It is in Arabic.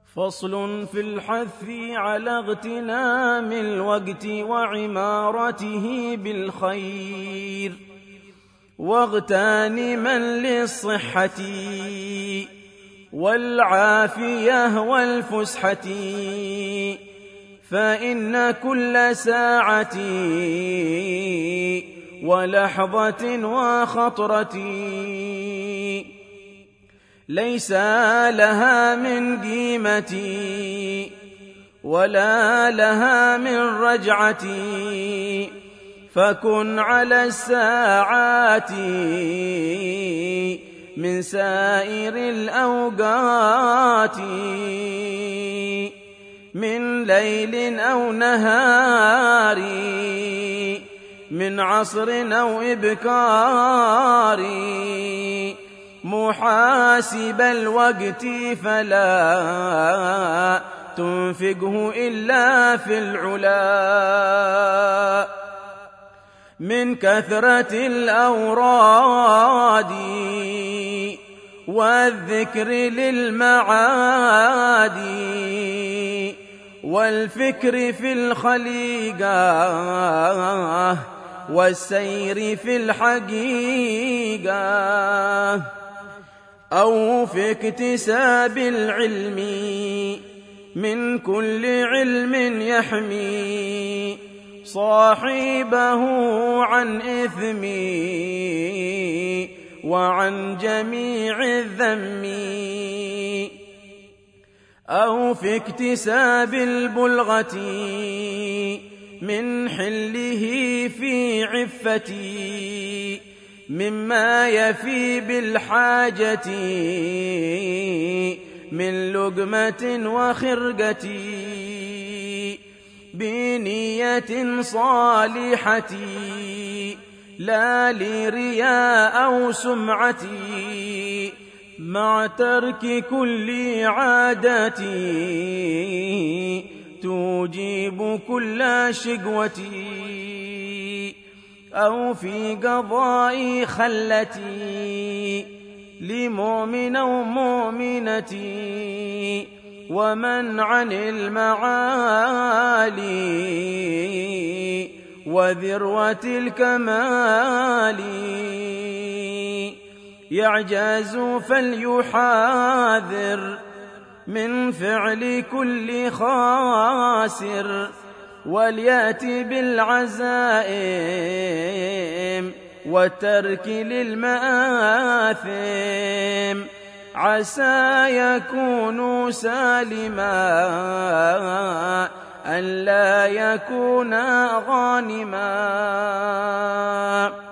فصل في الحث على اغتنام الوقت وعمارته بالخير، واغتنما للصحة والعافية والفسحة، فإن كل ساعة ولحظة وخطرة ليس لها من قيمة ولا لها من رجعة، فكن على الساعات من سائر الأوقات، من ليل أو نهار، من عصر أو إبكار، محاسب الوقت فلا تنفقه إلا في العلا، من كثرة الأوراد والذكر للمعاد، والفكر في الخليقة والسير في الحقيقة، أو في اكتساب العلم من كل علم يحمي صاحبه عن إثم وعن جميع الذم، أو في اكتساب البلغة من حله في عفتي مما يفي بالحاجة من لقمة وخرقة، بنية صالحة لا لرياء أو سمعة، مع ترك كل عادة توجب كل شقوة، أو في قضاء خلتي لمؤمن أو مؤمنة، ومن عن المعالي وذروة الكمال يعجز فليحاذر من فعل كل خاسر، وليأتي بالعزائم والترك للمآثم، عسى يكون سالما أن لا يكون غانما.